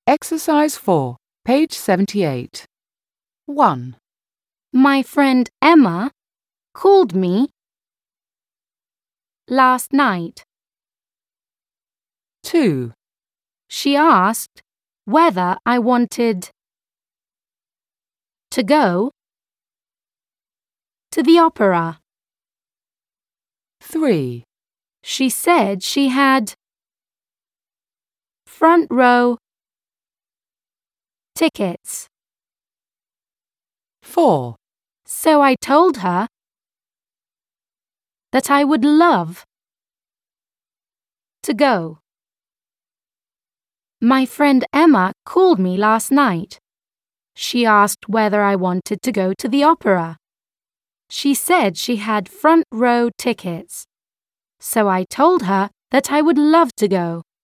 Exercise 4, page 78. 1, My friend Emma called me last night. 2, She asked whether I wanted to go to the opera. 3, She said she had front row tickets. 4, So I told her that I would love to go. My friend Emma called me last night. She asked whether I wanted to go to the opera. She said she had front row tickets. So I told her that I would love to go.